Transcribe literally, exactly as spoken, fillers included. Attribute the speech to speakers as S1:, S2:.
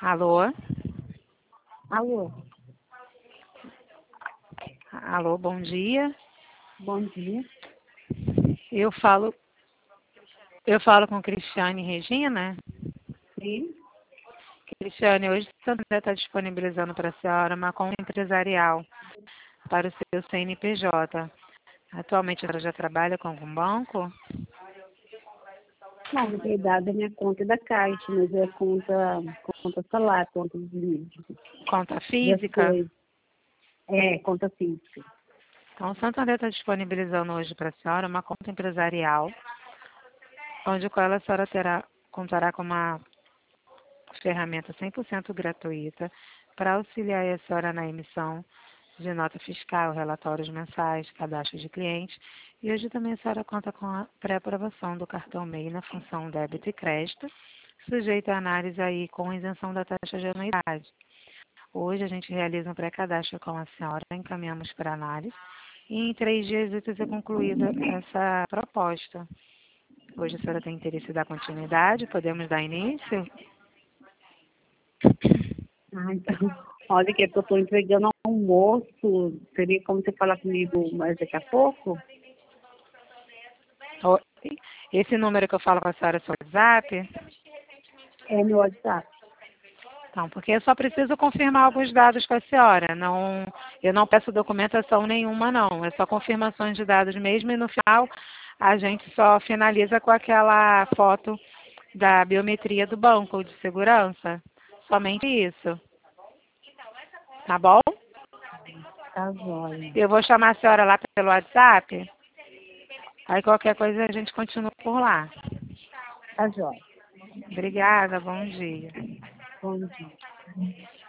S1: Alô?
S2: Alô,
S1: Alô, bom dia.
S2: bom dia.
S1: Eu falo, eu falo com Cristiane Regina.
S2: Sim,
S1: Cristiane, hoje o Santander está disponibilizando para a senhora uma conta empresarial para o seu C N P J. Atualmente a senhora já trabalha com algum banco?
S2: não, na verdade a minha conta é da Caixa, mas é conta, conta salário, conta de,
S1: Conta
S2: de
S1: física?
S2: ações. É, conta física.
S1: Então, o Santander está disponibilizando hoje para a senhora uma conta empresarial, onde com ela a senhora terá, contará com uma ferramenta cem por cento gratuita para auxiliar a senhora na emissão de nota fiscal, relatórios mensais, cadastro de clientes. E hoje também a senhora conta com a pré-aprovação do cartão M E I na função débito e crédito, sujeita a análise aí com isenção da taxa de anuidade. Hoje a gente realiza um pré-cadastro com a senhora, encaminhamos para análise e em três dias úteis é concluída essa proposta. Hoje a senhora tem interesse em dar continuidade? Podemos dar início?
S2: Ah, então, olha que é que eu estou entregando almoço. Teria como você falar comigo mais daqui a pouco?
S1: Oi. Esse número que eu falo com a senhora é seu WhatsApp?
S2: É meu WhatsApp.
S1: Então, porque eu só preciso confirmar alguns dados com a senhora. Não, eu não peço documentação nenhuma, não. É só confirmações de dados mesmo e no final a gente só finaliza com aquela foto da biometria do banco de segurança. Somente isso. Tá bom?
S2: Tá jóia.
S1: Eu vou chamar a senhora lá pelo WhatsApp. Aí qualquer coisa a gente continua por lá.
S2: Tá jóia.
S1: Obrigada, bom dia.
S2: Bom dia.